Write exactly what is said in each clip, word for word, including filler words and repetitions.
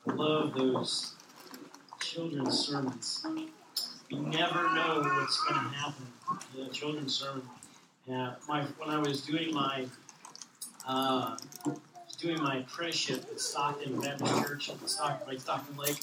I love those children's sermons. You never know what's going to happen. The children's sermon. Yeah, my when I was doing my uh, doing my apprenticeship at Stockton Baptist Church in Stockton, like Stockton Lake,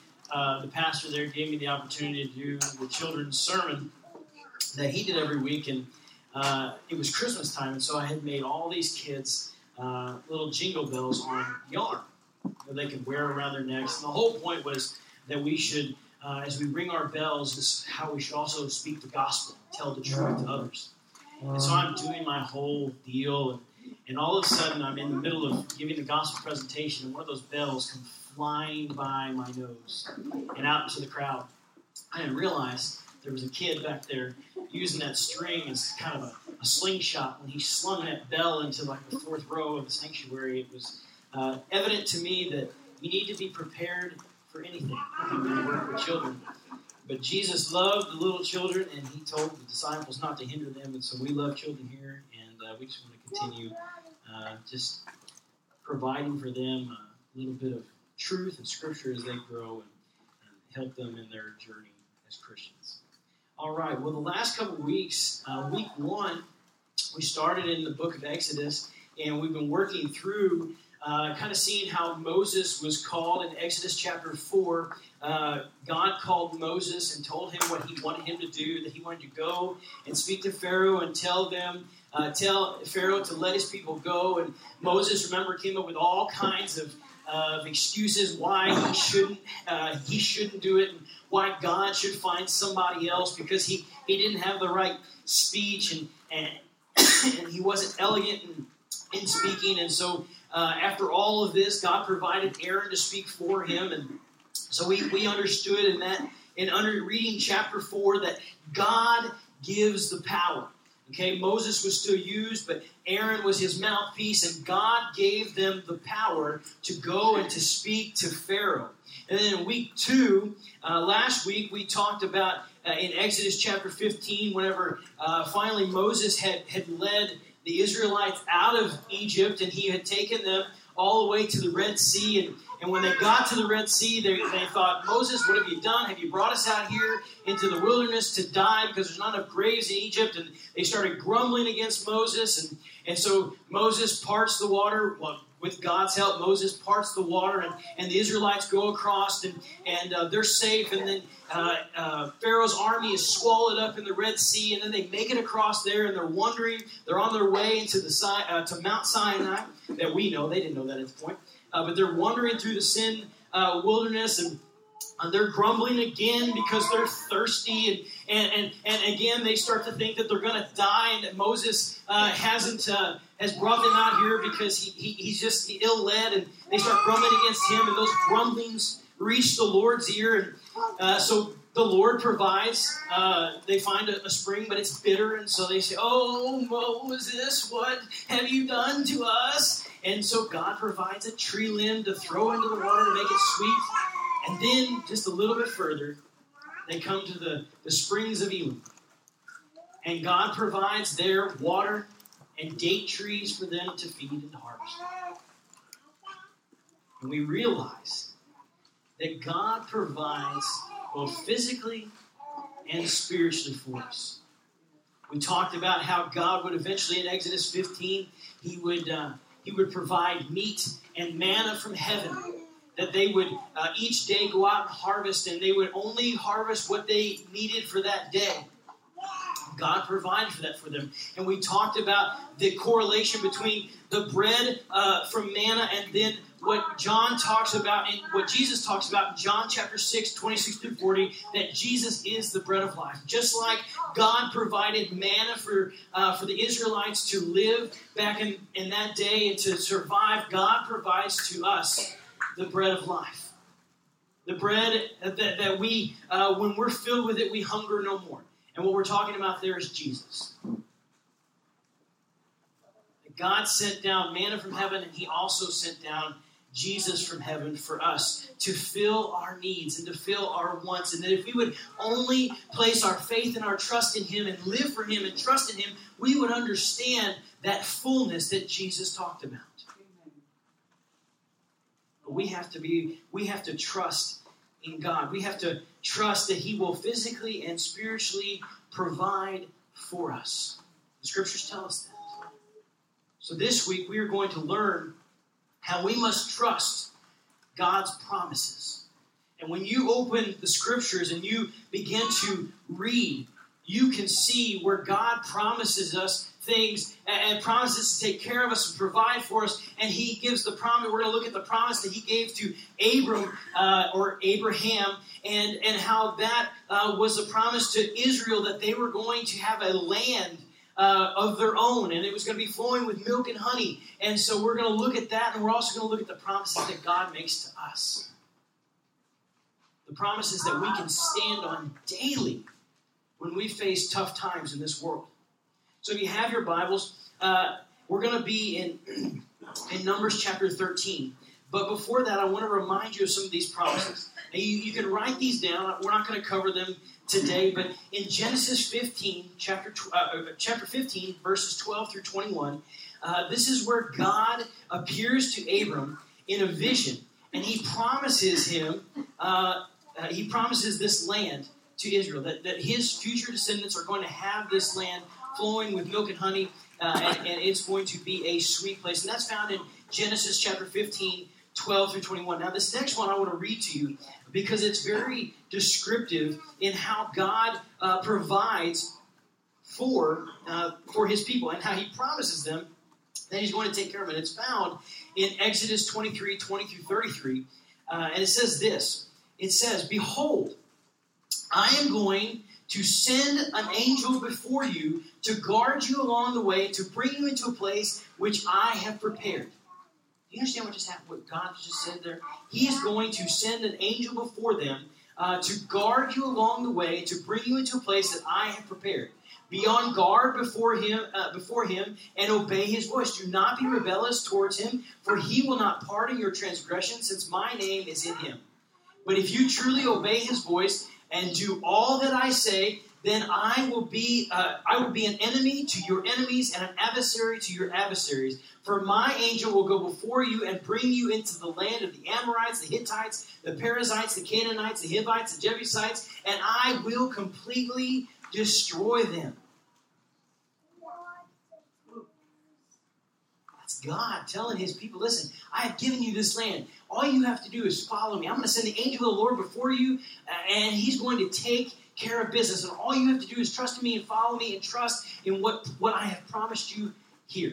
uh, the pastor there gave me the opportunity to do the children's sermon that he did every week, and uh, it was Christmas time, and so I had made all these kids uh, little jingle bells on yarn that they could wear around their necks. And the whole point was that we should, uh, as we ring our bells, this is how we should also speak the gospel, tell the truth to others. And so I'm doing my whole deal, and, and all of a sudden I'm in the middle of giving the gospel presentation, and one of those bells comes flying by my nose and out into the crowd. I didn't realize there was a kid back there using that string as kind of a, a slingshot. When he slung that bell into like the fourth row of the sanctuary, it was uh, evident to me that you need to be prepared for anything when you work with children. But Jesus loved the little children, and he told the disciples not to hinder them, and so we love children here, and uh, we just want to continue uh, just providing for them a little bit of truth and scripture as they grow and, and help them in their journey as Christians. All right, well, the last couple of weeks, uh, week one, we started in the book of Exodus, and we've been working through uh, kind of seeing how Moses was called in Exodus chapter four. Uh, God called Moses and told him what he wanted him to do, that he wanted to go and speak to Pharaoh and tell them, uh, tell Pharaoh to let his people go. And Moses, remember, came up with all kinds of, uh, of excuses why he shouldn't uh, he shouldn't do it, and why God should find somebody else because he, he didn't have the right speech and and, and he wasn't elegant in, in speaking. And so uh, after all of this, God provided Aaron to speak for him, and so we, we understood in that, in under reading chapter four, that God gives the power. Okay, Moses was still used, but Aaron was his mouthpiece, and God gave them the power to go and to speak to Pharaoh. And then in week two, uh, last week, we talked about uh, in Exodus chapter fifteen, whenever uh, finally Moses had, had led the Israelites out of Egypt, and he had taken them all the way to the Red Sea. And, and when they got to the Red Sea, they, they thought, Moses, what have you done? Have you brought us out here into the wilderness to die because there's not enough graves in Egypt? And they started grumbling against Moses. And, and so Moses parts the water. Well, with God's help, Moses parts the water, and, and the Israelites go across, and, and uh, they're safe. And then uh, uh, Pharaoh's army is swallowed up in the Red Sea, and then they make it across there, and they're wandering. They're on their way into the uh, to Mount Sinai that we know. They didn't know that at the point. Uh, but they're wandering through the Sin uh, wilderness, and uh, they're grumbling again because they're thirsty. And, and, and, and again, they start to think that they're going to die, and that Moses uh, hasn't uh, has brought them out here because he, he he's just ill-led. And they start grumbling against him, and those grumblings reach the Lord's ear. And uh, so the Lord provides. Uh, they find a, a spring, but it's bitter, and so they say, "Oh, Moses, what have you done to us?" And so God provides a tree limb to throw into the water to make it sweet. And then, just a little bit further, they come to the, the springs of Elim. And God provides their water and date trees for them to feed and harvest. And we realize that God provides both physically and spiritually for us. We talked about how God would eventually, in Exodus fifteen, He would... Uh, He would provide meat and manna from heaven, that they would uh, each day go out and harvest, and they would only harvest what they needed for that day. God provided for that for them. And we talked about the correlation between the bread uh, from manna and then what John talks about, and what Jesus talks about in John chapter six, twenty-six through forty, that Jesus is the bread of life. Just like God provided manna for uh, for the Israelites to live back in, in that day and to survive, God provides to us the bread of life. The bread that, that we, uh, when we're filled with it, we hunger no more. And what we're talking about there is Jesus. God sent down manna from heaven, and He also sent down Jesus from heaven for us to fill our needs and to fill our wants. And that if we would only place our faith and our trust in Him and live for Him and trust in Him, we would understand that fullness that Jesus talked about. But we have to be, we have to trust in God. We have to trust that He will physically and spiritually provide for us. The Scriptures tell us that. So this week we are going to learn how we must trust God's promises. And when you open the Scriptures and you begin to read, you can see where God promises us things and promises to take care of us and provide for us. And He gives the promise. We're going to look at the promise that He gave to Abram uh, or Abraham, and, and how that uh, was a promise to Israel that they were going to have a land uh, of their own, and it was going to be flowing with milk and honey. And so we're going to look at that, and we're also going to look at the promises that God makes to us. The promises that we can stand on daily when we face tough times in this world. So if you have your Bibles, uh, we're going to be in, in Numbers chapter thirteen. But before that, I want to remind you of some of these promises. Now, you, you can write these down. We're not going to cover them today, but in Genesis fifteen, chapter uh, chapter fifteen, verses twelve through twenty-one, uh, this is where God appears to Abram in a vision, and He promises him, uh, uh, He promises this land to Israel, that, that his future descendants are going to have this land flowing with milk and honey, uh, and, and it's going to be a sweet place. And that's found in Genesis chapter fifteen, twelve through twenty-one. Now, this next one I want to read to you because it's very descriptive in how God uh, provides for, uh, for His people and how He promises them that He's going to take care of it. It's found in Exodus twenty-three, twenty through thirty-three, uh, and it says this. It says, "Behold, I am going to send an angel before you to guard you along the way, to bring you into a place which I have prepared." Do you understand what just happened? What God just said there? He is going to send an angel before them uh, to guard you along the way, to bring you into a place that I have prepared. Be on guard before him, uh, before him, and obey His voice. Do not be rebellious towards Him, for He will not pardon your transgression, since my name is in Him. But if you truly obey His voice and do all that I say, then I will be uh, I will be an enemy to your enemies and an adversary to your adversaries. For my angel will go before you and bring you into the land of the Amorites, the Hittites, the Perizzites, the Canaanites, the Hivites, the Jebusites, and I will completely destroy them. That's God telling His people, listen, I have given you this land. All you have to do is follow me. I'm going to send the angel of the Lord before you, and He's going to take care of business. And all you have to do is trust in me and follow me and trust in what, what I have promised you here.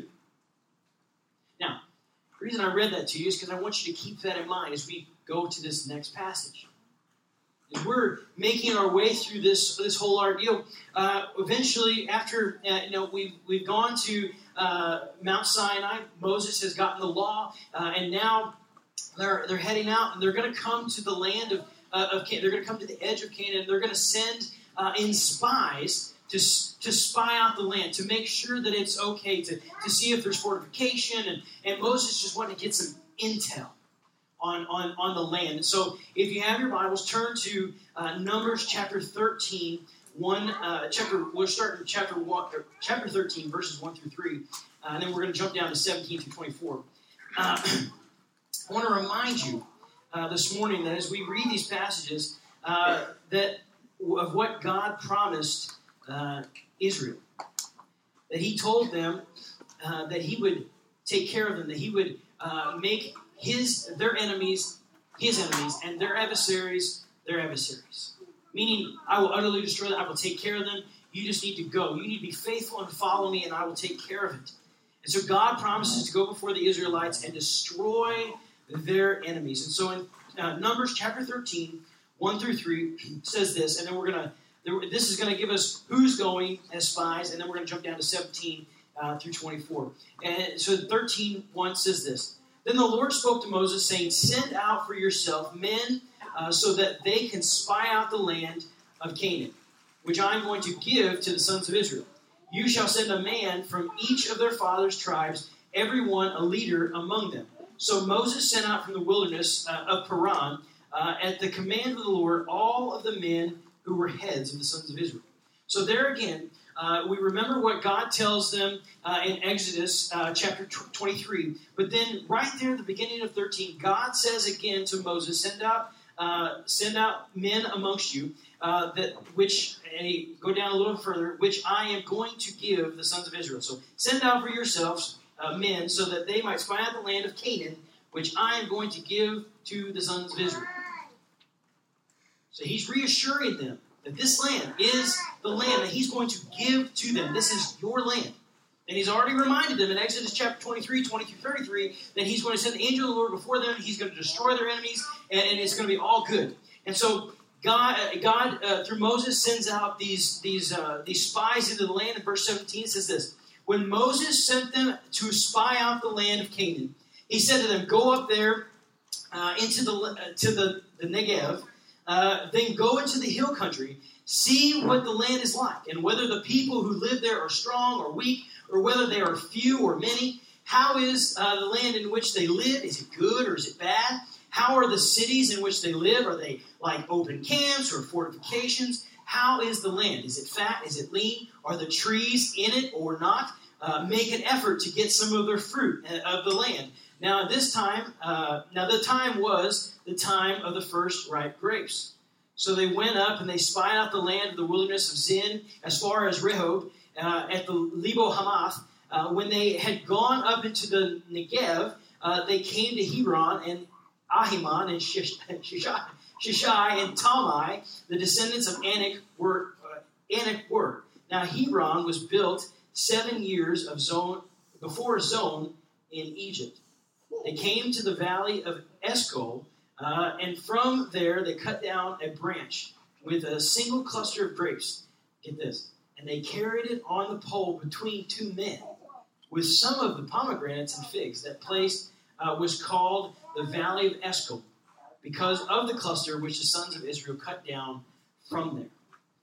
Now, the reason I read that to you is because I want you to keep that in mind as we go to this next passage. As we're making our way through this, this whole ordeal, uh, eventually, after uh, you know we've we've gone to uh, Mount Sinai, Moses has gotten the law, uh, and now they're they're heading out, and they're going to come to the land of uh, of Canaan. They're going to come to the edge of Canaan, and they're going to send uh, in spies to to spy out the land, to make sure that it's okay, to to see if there's fortification, and and Moses just wanted to get some intel on, on, on the land. So if you have your Bibles, turn to uh, Numbers chapter thirteen, one, uh, chapter, we'll start in chapter one, or chapter thirteen, verses one through three, uh, and then we're going to jump down to seventeen through twenty-four. Uh, I want to remind you uh, this morning that as we read these passages, uh, that of what God promised uh, Israel, that He told them uh, that He would take care of them, that He would uh, make His, their enemies, His enemies, and their adversaries, their adversaries. Meaning, I will utterly destroy them. I will take care of them. You just need to go. You need to be faithful and follow me, and I will take care of it. And so God promises to go before the Israelites and destroy their enemies. And so in uh, Numbers chapter thirteen, one through three, says this, and then we're going to, this is going to give us who's going as spies, and then we're going to jump down to seventeen uh, through twenty-four. And so thirteen, one says this. Then the Lord spoke to Moses, saying, "Send out for yourself men uh, so that they can spy out the land of Canaan, which I am going to give to the sons of Israel. You shall send a man from each of their fathers' tribes, every one a leader among them." So Moses sent out from the wilderness uh, of Paran, uh, at the command of the Lord, all of the men who were heads of the sons of Israel. So there again, Uh, we remember what God tells them uh, in Exodus uh, chapter twenty-three. But then right there at the beginning of thirteen, God says again to Moses, send out uh, send out men amongst you, uh, that which, and he, go down a little further, which I am going to give the sons of Israel. So send out for yourselves uh, men so that they might spy out the land of Canaan, which I am going to give to the sons of Israel. So he's reassuring them that this land is the land that he's going to give to them. This is your land. And he's already reminded them in Exodus chapter twenty-three, twenty through thirty-three, that he's going to send the angel of the Lord before them. He's going to destroy their enemies, and, and it's going to be all good. And so God, God uh, through Moses, sends out these, these, uh, these spies into the land. In verse seventeen, it says this: when Moses sent them to spy out the land of Canaan, he said to them, go up there uh, into the, uh, to the, the Negev, Uh, then go into the hill country, see what the land is like, and whether the people who live there are strong or weak, or whether they are few or many. How is uh, the land in which they live? Is it good or is it bad? How are the cities in which they live? Are they like open camps or fortifications? How is the land? Is it fat? Is it lean? Are the trees in it or not? Uh, make an effort to get some of their fruit of the land. Now, at this time, uh, now the time was the time of the first ripe grapes. So they went up and they spied out the land of the wilderness of Zin as far as Rehob uh, at the Lebo Hamath. Uh, when they had gone up into the Negev, uh, they came to Hebron and Ahiman and Shish- Shishai, Shishai and Talmai, the descendants of Anak were. Uh, Anak were. Now Hebron was built seven years of Zon before Zon in Egypt. They came to the valley of Eshcol, uh, and from there they cut down a branch with a single cluster of grapes. Get this. And they carried it on the pole between two men with some of the pomegranates and figs. That place uh, was called the valley of Eshcol because of the cluster which the sons of Israel cut down from there.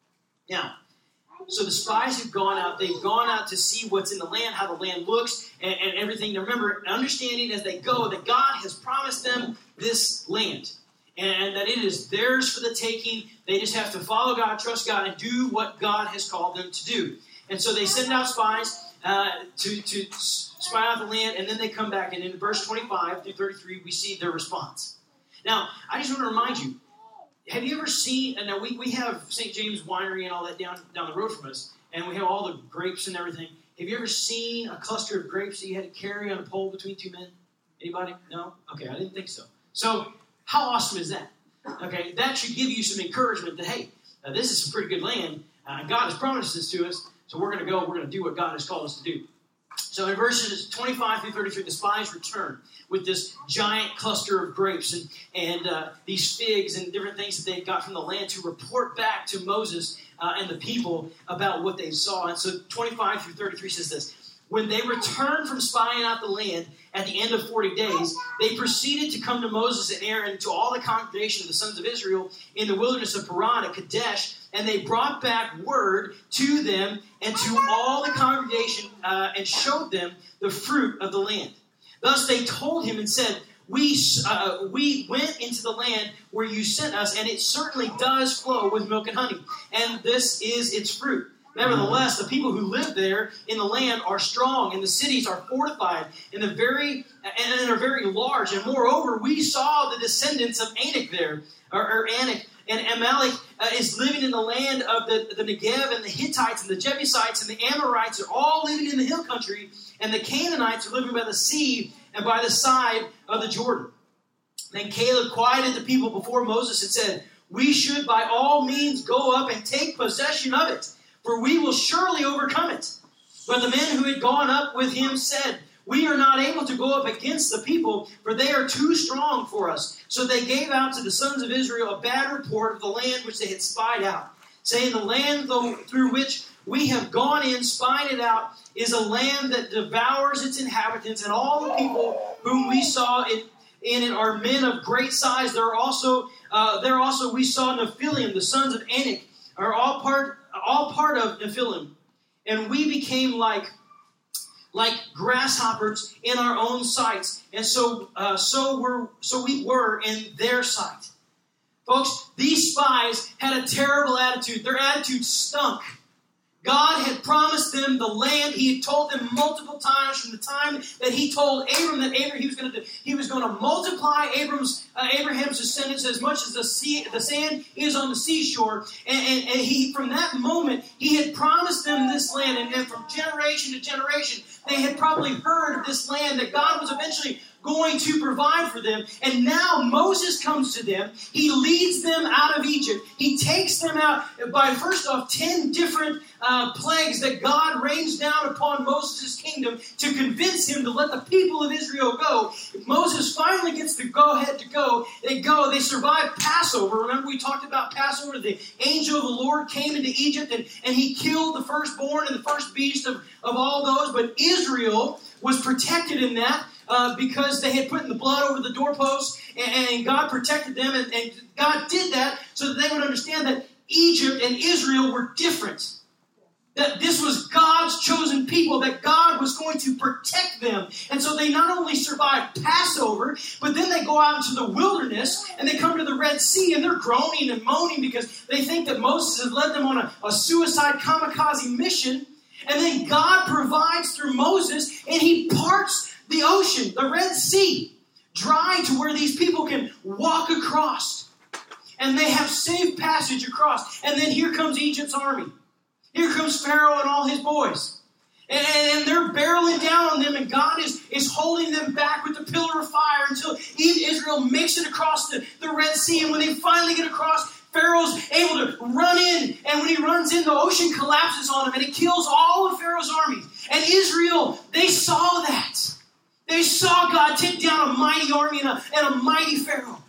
Now, so the spies have gone out. They've gone out to see what's in the land, how the land looks, and, and everything. Now remember, understanding as they go that God has promised them this land, and that it is theirs for the taking. They just have to follow God, trust God, and do what God has called them to do. And so they send out spies uh, to, to spy out the land, and then they come back. And in verse twenty-five through thirty-three, we see their response. Now, I just want to remind you, have you ever seen, and now we, we have Saint James Winery and all that down, down the road from us, and we have all the grapes and everything. Have you ever seen a cluster of grapes that you had to carry on a pole between two men? Anybody? No? Okay, I didn't think so. So, how awesome is that? Okay, that should give you some encouragement that, hey, uh, this is some pretty good land. Uh, God has promised this to us, so we're going to go, we're going to do what God has called us to do. So in verses twenty-five through thirty-three, the spies return with this giant cluster of grapes and, and uh, these figs and different things that they got from the land to report back to Moses uh, and the people about what they saw. And so twenty-five through thirty-three says this: when they returned from spying out the land at the end of forty days, they proceeded to come to Moses and Aaron, to all the congregation of the sons of Israel in the wilderness of Paran at Kadesh, and they brought back word to them and to all the congregation uh, and showed them the fruit of the land. Thus they told him and said, we, uh, we went into the land where you sent us, and it certainly does flow with milk and honey, and this is its fruit. Nevertheless, the people who live there in the land are strong, and the cities are fortified, and the very and are very large. And moreover, we saw the descendants of Anak there, or, or Anak, and Amalek uh, is living in the land of the, the Negev, and the Hittites, and the Jebusites, and the Amorites are all living in the hill country, and the Canaanites are living by the sea and by the side of the Jordan. Then Caleb quieted the people before Moses and said, we should by all means go up and take possession of it, for we will surely overcome it. But the men who had gone up with him said, we are not able to go up against the people, for they are too strong for us. So they gave out to the sons of Israel a bad report of the land which they had spied out, saying, the land through which we have gone in, spying it out, is a land that devours its inhabitants, and all the people whom we saw in, in it are men of great size. There are also, uh, there also we saw Nephilim, the sons of Anak, are all part all part of Nephilim, and we became like like grasshoppers in our own sights, and so uh, so were so we were in their sight. Folks, these spies had a terrible attitude. Their attitude stunk. God had promised them the land. He had told them multiple times from the time that he told Abram that Abram, he was going to do, he was going to multiply Abram's uh, Abraham's descendants as much as the sea, the sand is on the seashore. And, and, and he, from that moment, he had promised them this land. And, and from generation to generation, they had probably heard of this land that God was eventually going to provide for them. And now Moses comes to them. He leads them out of Egypt. He takes them out by, first off, ten different uh, plagues that God rains down upon Moses' kingdom to convince him to let the people of Israel go. Moses finally gets the go-ahead to go. They go. They survive Passover. Remember we talked about Passover? The angel of the Lord came into Egypt and, and he killed the firstborn and the first beast of, of all those. But Israel was protected in that. Uh, because they had put in the blood over the doorposts, and, and God protected them, and, and God did that so that they would understand that Egypt and Israel were different. That this was God's chosen people, that God was going to protect them. And so they not only survived Passover, but then they go out into the wilderness, and they come to the Red Sea, and they're groaning and moaning because they think that Moses has led them on a, a suicide kamikaze mission. And then God provides through Moses, and he parts the ocean, the Red Sea, dry to where these people can walk across. And they have safe passage across. And then here comes Egypt's army. Here comes Pharaoh and all his boys. And, and they're barreling down on them, and God is, is holding them back with the pillar of fire until Israel makes it across the, the Red Sea. And when they finally get across, Pharaoh's able to run in, and when he runs in, the ocean collapses on him, and it kills all of Pharaoh's armies. And Israel, they saw that. They saw God take down a mighty army and a, and a mighty Pharaoh.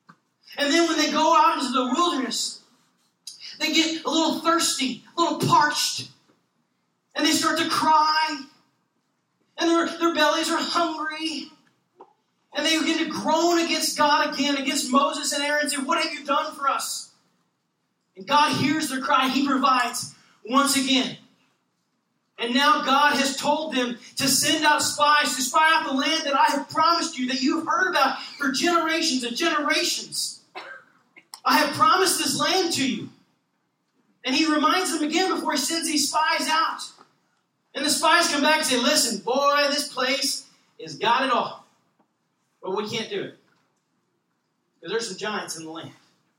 And then when they go out into the wilderness, they get a little thirsty, a little parched. And they start to cry. And their, their bellies are hungry. And they begin to groan against God again, against Moses and Aaron, and say, "What have you done for us?" And God hears their cry. He provides once again. And now God has told them to send out spies to spy out the land that I have promised you, that you have heard about for generations and generations. I have promised this land to you. And he reminds them again before he sends these spies out. And the spies come back and say, "Listen, boy, this place has got it all. But we can't do it. Because there's some giants in the land.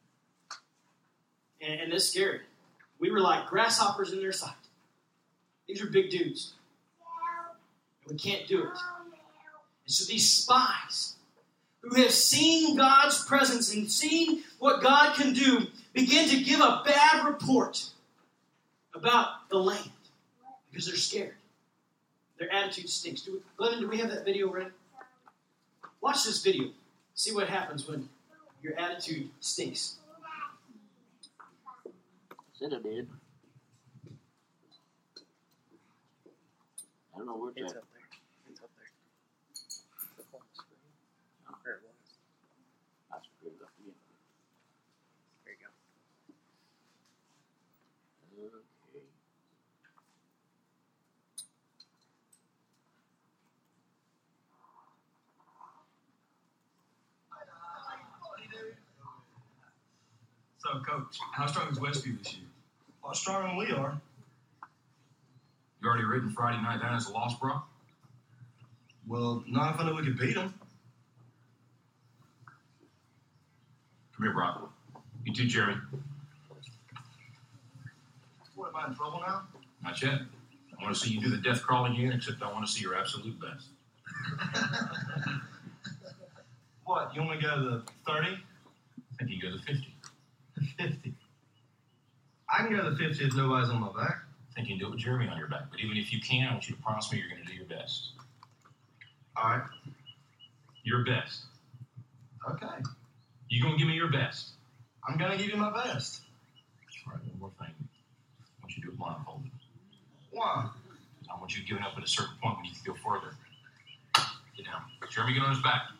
And, and it's scary. We were like grasshoppers in their sight. These are big dudes. And we can't do it." And so these spies who have seen God's presence and seen what God can do begin to give a bad report about the land because they're scared. Their attitude stinks. Do we, Glennon, do we have that video ready? Watch this video. See what happens when your attitude stinks. Said it did. I don't know where it's at. Up there. It's up there. The phone screen. Oh. There it was. I should put it up again. There you go. Okay. So, Coach, how strong is Westview this year? A lot stronger than we are. You already ridden Friday night down as a loss, bro? Well, not if I knew we could beat them. Come here, Brock. You too, Jeremy. What, am I in trouble now? Not yet. I want to see you do the death crawl again, except I want to see your absolute best. What, you want me to go to the thirty? I think you go to the fifty. fifty. I can go to the fifty if nobody's on my back. I think you can do it with Jeremy on your back. But even if you can, I want you to promise me you're going to do your best. All right. Your best. Okay. You going to give me your best? I'm going to give you my best. All right, one more thing. I want you to do it blindfolded. Why? Because I want you giving up at a certain point when you can go further. Get down. Jeremy, get on his back.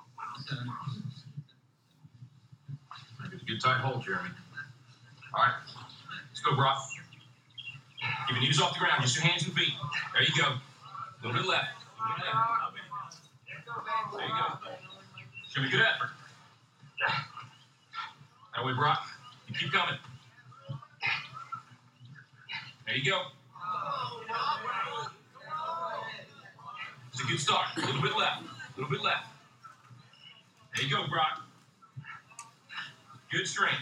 Get a good tight hold, Jeremy. All right. Let's go, Brock. Keep your knees off the ground. Just your hands and feet. There you go. A little bit left. A little bit left. There you go. Show me good effort. That way, Brock. You keep coming. There you go. It's a good start. A little bit left. A little bit left. There you go, Brock. Good strength.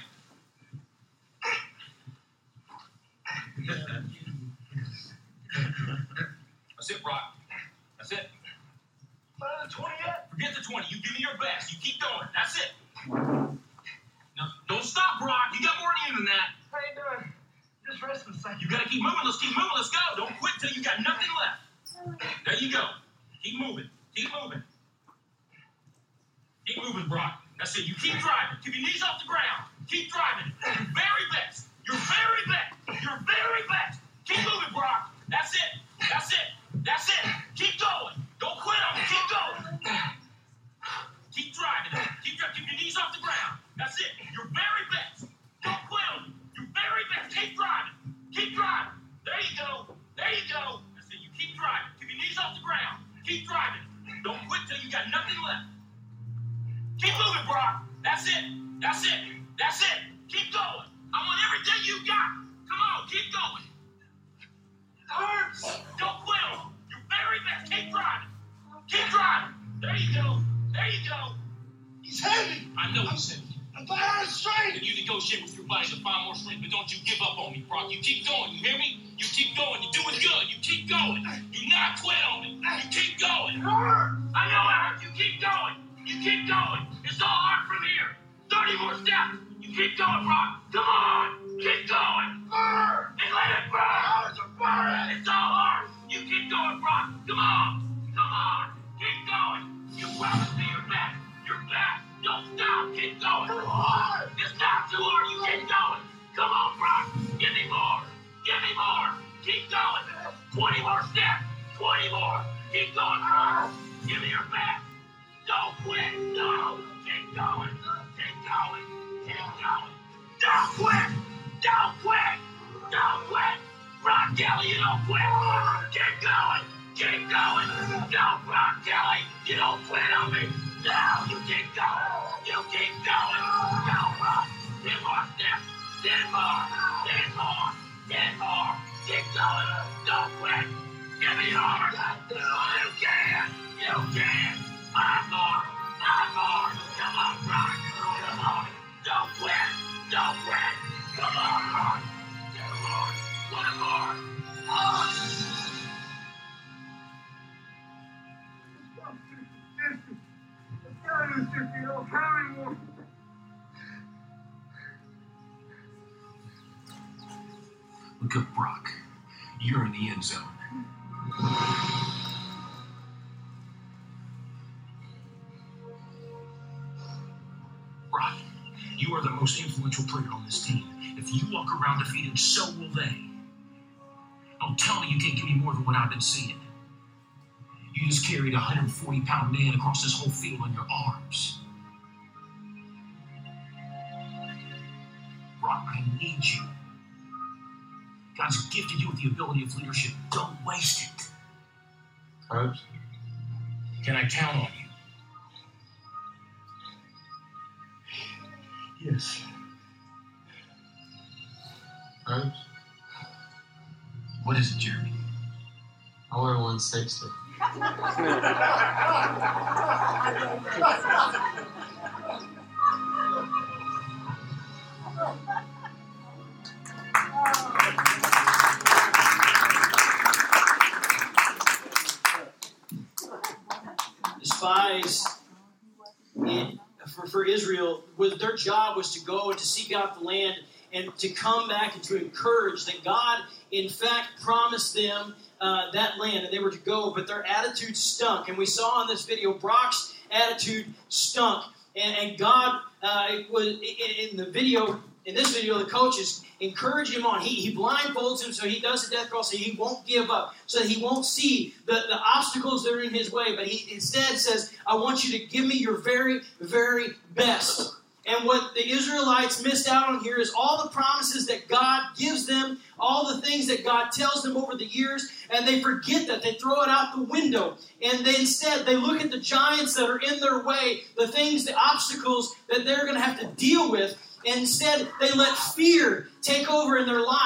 That's it, Brock. That's it. Uh, twenty yet? Forget the twenty. You give me your best. You keep going. That's it. No, don't stop, Brock. You got more in you than that. How you doing? Just rest a second. You got to keep moving. Let's keep moving. Let's go. Don't quit till you got nothing left. There you go. Keep moving. Keep moving. Keep moving, Brock. That's it. You keep driving. Keep your knees off the ground. Keep driving. Your very best. Your very best. Your very best. Keep moving, Brock. That's it. That's it. That's it. Keep going. Don't quit on me. Keep going. Keep driving. Keep driving. Keep your knees off the ground. That's it. Your very best. Don't quit on me. Your very best. Keep driving. Keep driving. There you go. There you go. That's it. You keep driving. Keep your knees off the ground. Keep driving. Don't quit till you got nothing left. Keep moving, Brock. That's it. That's it. That's it. Keep going. I want everything you got. Come on, keep going. Hurts. Don't quit on me. Your very best. Keep driving. Keep driving. There you go. There you go. He's heavy. I know he's heavy. I'm out of strength. And you negotiate with your body to find more strength, but don't you give up on me, Brock. You keep going. You hear me? You keep going. You're doing good. You keep going. Do not quit on me. You keep going. It hurts. I know it hurts. You keep going. You keep going. It's all hard from here. thirty more steps. You keep going, Brock. Come on. Keep going. Burn. And let it burn. Oh, it's a burn. It's all hard. You keep going, Brock. Come on. Come on. Keep going. You promised me your best. Your best. Don't stop. Keep going. Too hard. It's not too hard. You keep going. Come on, Brock. Give me more. Give me more. Keep going. twenty more steps. twenty more. Keep going, Brock. Give me your best. Don't quit. No. Keep going. Keep going. Keep going. Don't quit. Don't quit. Don't quit. Brock Kelly, you don't quit. Keep going. Keep going. No, Brock Kelly, you don't quit on me. No, you keep going. You keep going. Go, Brock. Ten more steps. Ten more. Ten more. Ten more. Keep going. Don't quit. Give me yours. You can. You can. Five more. Five more. Come on, Brock. Come on. Don't quit. Don't quit. Come on, Brock. Two more. One more. Oh. Look at Brock. You're in the end zone. Brock, you are the most influential player on this team. If you walk around defeated, so will they. Don't tell me you can't give me more than what I've been seeing. You just carried a one hundred forty pound man across this whole field on your arms. Brock, I need you. God's gifted you with the ability of leadership. Don't waste it. Coach? Can I count on you? Yes. Coach? What is it, Jeremy? I wear one sixty. The spies in, for, for Israel, was, their job was to go and to seek out the land and to come back and to encourage that God, in fact, promised them uh, that land and they were to go, but their attitude stunk. And we saw in this video, Brock's attitude stunk. And, and God uh, was in, in the video, in this video, the coaches encourage him on. He, he blindfolds him so he does the death crawl so he won't give up, so that he won't see the, the obstacles that are in his way. But he instead says, I want you to give me your very, very best. And what the Israelites missed out on here is all the promises that God gives them, all the things that God tells them over the years, and they forget that. They throw it out the window. And they instead, they look at the giants that are in their way, the things, the obstacles that they're going to have to deal with, and instead they let fear take over in their lives.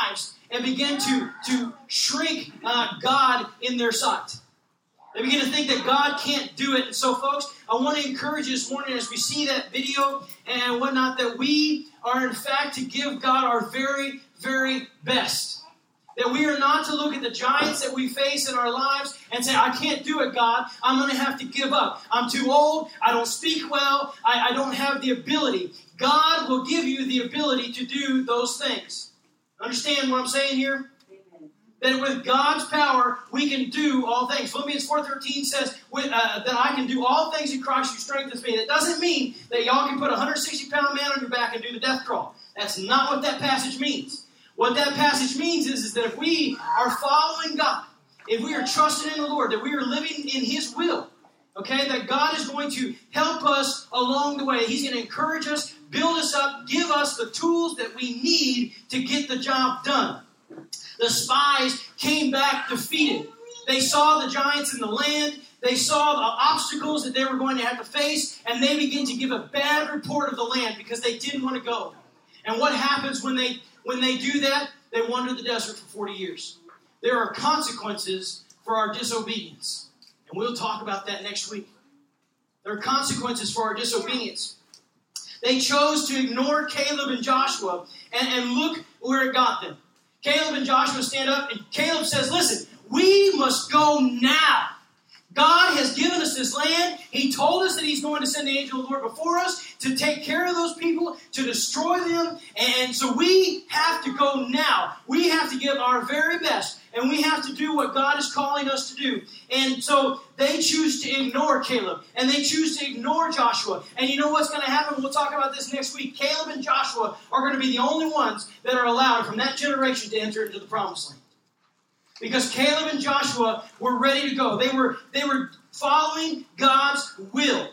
and begin to, to shrink uh, God in their sight. They begin to think that God can't do it. And so, folks, I want to encourage you this morning as we see that video and whatnot, that we are, in fact, to give God our very, very best. That we are not to look at the giants that we face in our lives and say, I can't do it, God. I'm going to have to give up. I'm too old. I don't speak well. I, I don't have the ability. God will give you the ability to do those things. Understand what I'm saying here? That with God's power, we can do all things. Philippians four thirteen says with, uh, that I can do all things in Christ who strengthens me. That doesn't mean that y'all can put a one hundred sixty pound man on your back and do the death crawl. That's not what that passage means. What that passage means is, is that if we are following God, if we are trusting in the Lord, that we are living in His will, okay, that God is going to help us along the way. He's going to encourage us, build us up, give us the tools that we need to get the job done. The spies came back defeated. They saw the giants in the land. They saw the obstacles that they were going to have to face, and they began to give a bad report of the land because they didn't want to go. And what happens when they when they do that? They wander the desert for forty years. There are consequences for our disobedience, and we'll talk about that next week. There are consequences for our disobedience. They chose to ignore Caleb and Joshua, and, and look where it got them. Caleb and Joshua stand up, and Caleb says, listen, we must go now. God has given us this land. He told us that He's going to send the angel of the Lord before us to take care of those people, to destroy them. And so we have to go now. We have to give our very best. And we have to do what God is calling us to do. And so they choose to ignore Caleb. And they choose to ignore Joshua. And you know what's going to happen? We'll talk about this next week. Caleb and Joshua are going to be the only ones that are allowed from that generation to enter into the promised land. Because Caleb and Joshua were ready to go. They were, they were following God's will.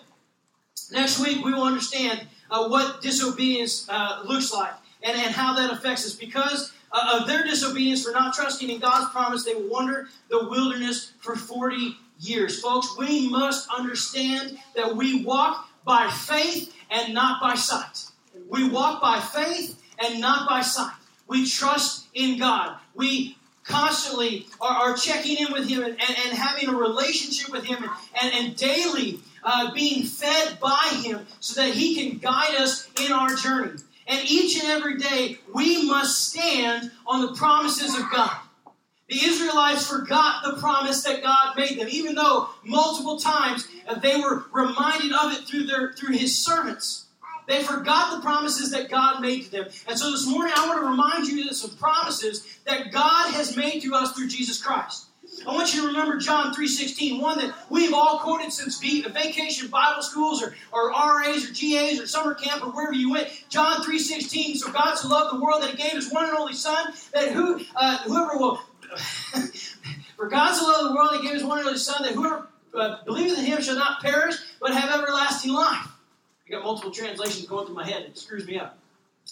Next week, we will understand uh, what disobedience uh, looks like and, and how that affects us. Because uh, of their disobedience for not trusting in God's promise, they will wander the wilderness for forty years. Folks, we must understand that we walk by faith and not by sight. We walk by faith and not by sight. We trust in God. We constantly are, are checking in with Him and, and, and having a relationship with Him and, and, and daily uh, being fed by Him so that He can guide us in our journey. And each and every day, we must stand on the promises of God. The Israelites forgot the promise that God made them, even though multiple times uh, they were reminded of it through their through His servants. They forgot the promises that God made to them. And so this morning, I want to remind you of some promises that God has made to us through Jesus Christ. I want you to remember John three sixteen, one that we've all quoted since vacation Bible schools or, or R A's or G A's or summer camp or wherever you went. John three sixteen, so God so loved the world that He gave His one and only Son, that who uh, whoever will... For God so loved the world, He gave His one and only Son, that whoever uh, believeth in Him shall not perish, but have everlasting life. I got multiple translations going through my head. It screws me up.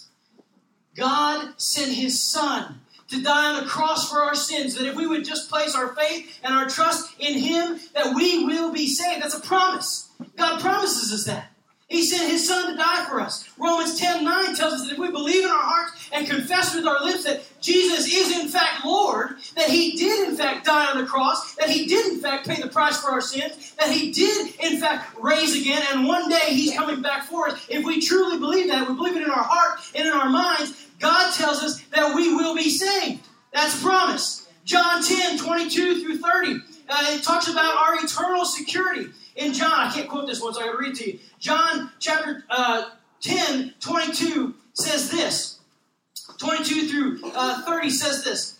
God sent His Son to die on the cross for our sins, that if we would just place our faith and our trust in Him, that we will be saved. That's a promise. God promises us that. He sent His Son to die for us. Romans ten nine tells us that if we believe in our hearts and confess with our lips that Jesus is in fact Lord, that He did in fact die on the cross, that He did in fact pay the price for our sins, that He did in fact raise again, and one day He's coming back for us. If we truly believe that, we believe it in our heart and in our minds, God tells us that we will be saved. That's a promise. John ten twenty-two through thirty. Uh, it talks about our eternal security. In John, I can't quote this one, so I got to read it to you. John chapter uh, ten, twenty-two says this. twenty-two through uh, thirty says this.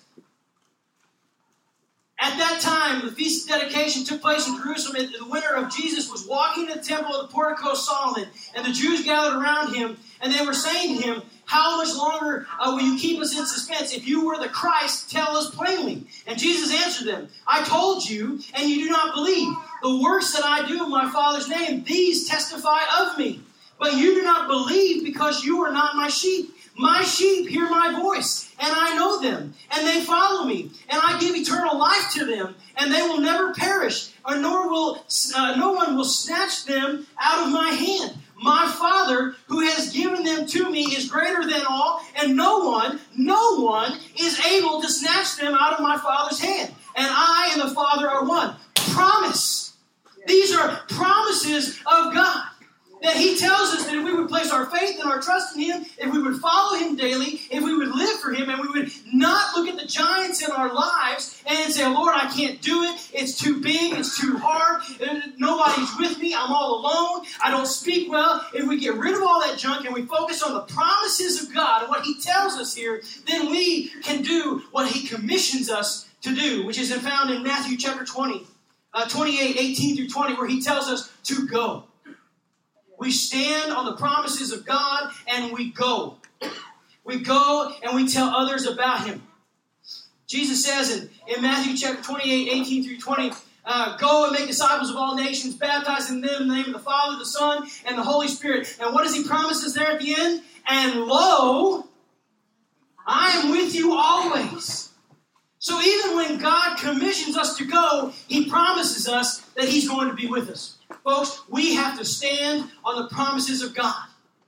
At that time, the Feast of Dedication took place in Jerusalem. In the winter of Jesus was walking in the temple of the portico of Solomon, and the Jews gathered around Him, and they were saying to Him, how much longer uh, will you keep us in suspense? If you were the Christ, tell us plainly. And Jesus answered them, I told you, and you do not believe. The works that I do in my Father's name, these testify of me. But you do not believe because you are not my sheep. My sheep hear my voice, and I know them, and they follow me. And I give eternal life to them, and they will never perish, or nor will uh, no one will snatch them out of my hand. My Father, who has given them them to me is greater than all, and no one, no one is able to snatch them out of my Father's hand. And I and the Father are one. Promise. These are promises of God. That He tells us that if we would place our faith and our trust in Him, if we would follow Him daily, if we would live for Him, and we would not look at the giants in our lives and say, Lord, I can't do it. It's too big. It's too hard. Nobody's with me. I'm all alone. I don't speak well. If we get rid of all that junk and we focus on the promises of God and what He tells us here, then we can do what He commissions us to do, which is found in Matthew chapter twenty, uh, twenty-eight, eighteen through twenty, where He tells us to go. We stand on the promises of God and we go. We go and we tell others about Him. Jesus says in, in Matthew chapter twenty-eight, eighteen through twenty, uh, go and make disciples of all nations, baptizing them in the name of the Father, the Son, and the Holy Spirit. And what does He promise us there at the end? And lo, I am with you always. So even when God commissions us to go, He promises us that He's going to be with us. Folks, we have to stand on the promises of God.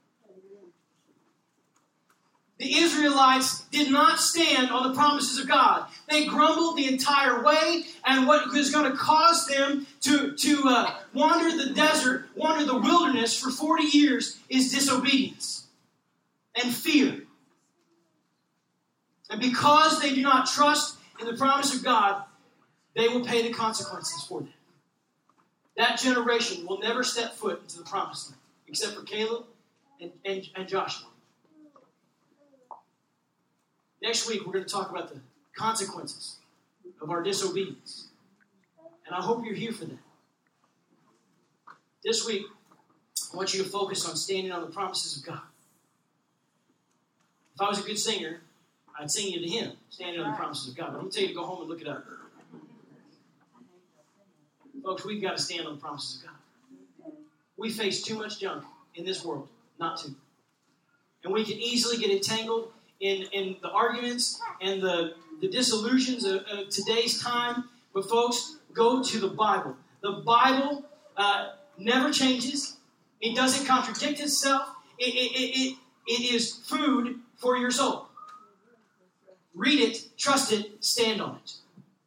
The Israelites did not stand on the promises of God. They grumbled the entire way, and what was going to cause them to, to uh, wander the desert, wander the wilderness for forty years is disobedience and fear. And because they do not trust in the promise of God, they will pay the consequences for that. That generation will never step foot into the promised land, except for Caleb and, and, and Joshua. Next week, we're going to talk about the consequences of our disobedience. And I hope you're here for that. This week, I want you to focus on standing on the promises of God. If I was a good singer, I'd sing you the hymn, standing on the promises of God. But I'm going to tell you to go home and look it up. Folks, we've got to stand on the promises of God. We face too much junk in this world not to. And we can easily get entangled in, in the arguments and the, the disillusions of, of today's time. But folks, go to the Bible. The Bible uh, never changes. It doesn't contradict itself. It, it, it, it, it is food for your soul. Read it, trust it, stand on it.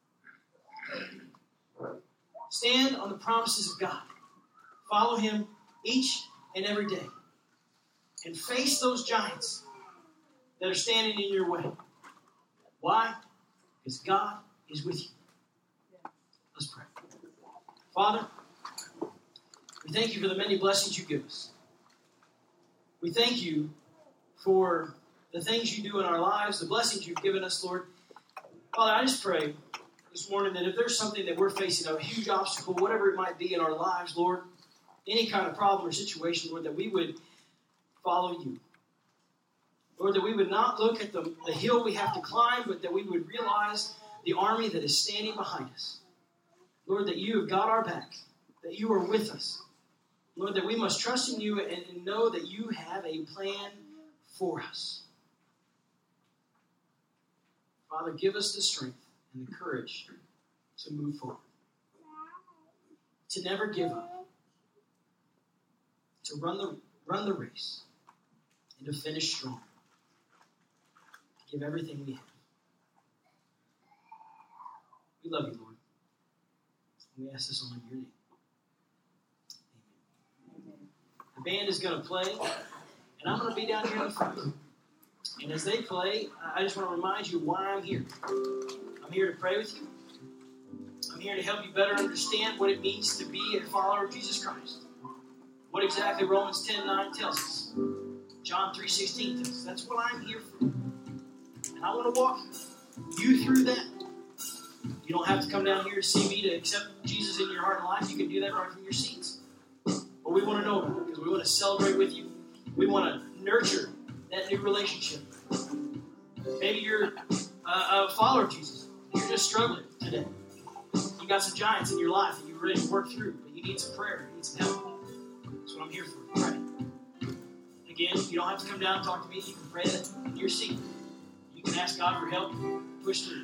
Stand on the promises of God. Follow Him each and every day. And face those giants that are standing in your way. Why? Because God is with you. Let's pray. Father, we thank you for the many blessings you give us. We thank you for the things you do in our lives, the blessings you've given us, Lord. Father, I just pray this morning that if there's something that we're facing, a huge obstacle, whatever it might be in our lives, Lord, any kind of problem or situation, Lord, that we would follow you. Lord, that we would not look at the, the hill we have to climb, but that we would realize the army that is standing behind us. Lord, that you have got our back, that you are with us. Lord, that we must trust in you and, and know that you have a plan for us. Father, give us the strength and the courage to move forward. To never give up. To run the, run the race. And to finish strong. To give everything we have. We love you, Lord. We ask this all in your name. Amen. The band is going to play, and I'm going to be down here in the front. And as they play, I just want to remind you why I'm here. I'm here to pray with you. I'm here to help you better understand what it means to be a follower of Jesus Christ. What exactly Romans ten nine tells us. John three sixteen tells us. That's what I'm here for. And I want to walk you through that. You don't have to come down here to see me to accept Jesus in your heart and life. You can do that right from your seats. But we want to know about it because we want to celebrate with you. We want to nurture that new relationship. Maybe you're a, a follower of Jesus. You're just struggling today. You got some giants in your life that you're ready to work through, but you need some prayer. You need some help. That's what I'm here for. Pray. Again, you don't have to come down and talk to me. You can pray that in your seat. You can ask God for help. Push through.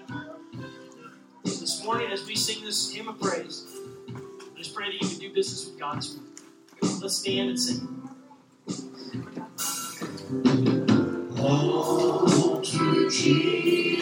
This morning, as we sing this hymn of praise, I just pray that you can do business with God this morning. Let's stand and sing. All to Jesus.